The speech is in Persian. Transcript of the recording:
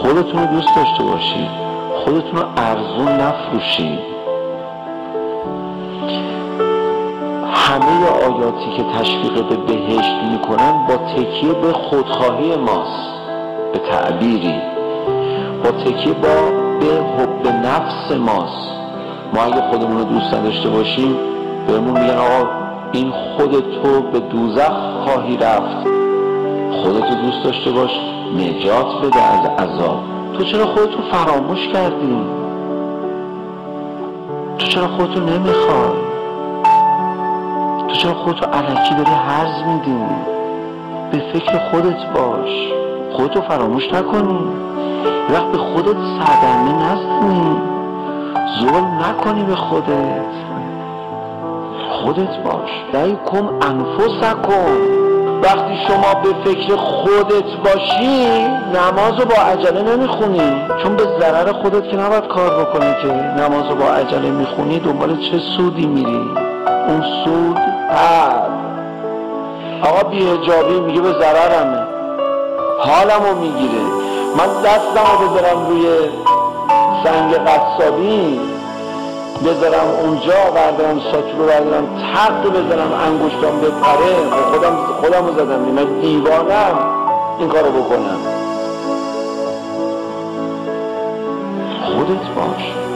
خودتون رو دوست داشته باشید، خودتون رو ارزون نفروشید. همه آیاتی که تشویق به بهشت میکنن با تکیه به خودخواهی ماست، به تعبیری با تکیه به حب نفس ماست. ما اگه خودمون رو دوست نداشته باشیم بهمون میگن آقا این خودتو به دوزخ خواهی رفت، خودتو دوست داشته باش، نجات بده از عذاب. تو چرا خودتو فراموش کردی؟ تو چرا خودتو نمیخوای؟ تو چرا خودتو الکی داری هرز میدی؟ به فکر خودت باش، خودتو فراموش نکنی، یه وقت به خودت سردرمه نزنی، ظلم نکنی به خودت باش. لیکم انفسکم. وقتی شما به فکر خودت باشی نمازو با عجله نمیخونی، چون به ضرر خودت که نباید کار بکنی که نمازو با عجله میخونی دنبال چه سودی میری؟ اون سود آقا بی‌حجابی میگه به ضررمه، حالمو میگیره. من دستمو بذارم روی سنگ قصابی، بذارم اونجا، بردارم ساتور رو بردارم تق بذارم انگشتام بپره، خودم رو زدم، من دیوانم این کارو بکنم. خودت باش.